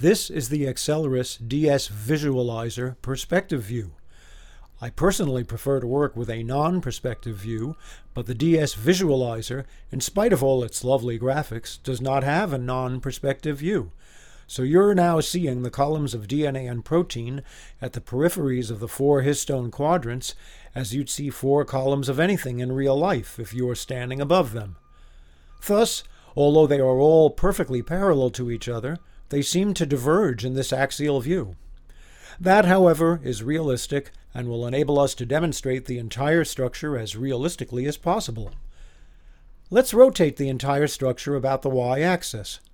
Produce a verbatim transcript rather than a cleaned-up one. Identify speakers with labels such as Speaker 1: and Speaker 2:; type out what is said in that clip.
Speaker 1: This is the Accelerus D S Visualizer Perspective View. I personally prefer to work with a non-perspective view, but the D S Visualizer, in spite of all its lovely graphics, does not have a non-perspective view. So you're now seeing the columns of D N A and protein at the peripheries of the four histone quadrants as you'd see four columns of anything in real life if you were standing above them. Thus, although they are all perfectly parallel to each other, they seem to diverge in this axial view. That, however, is realistic and will enable us to demonstrate the entire structure as realistically as possible. Let's rotate the entire structure about the y-axis.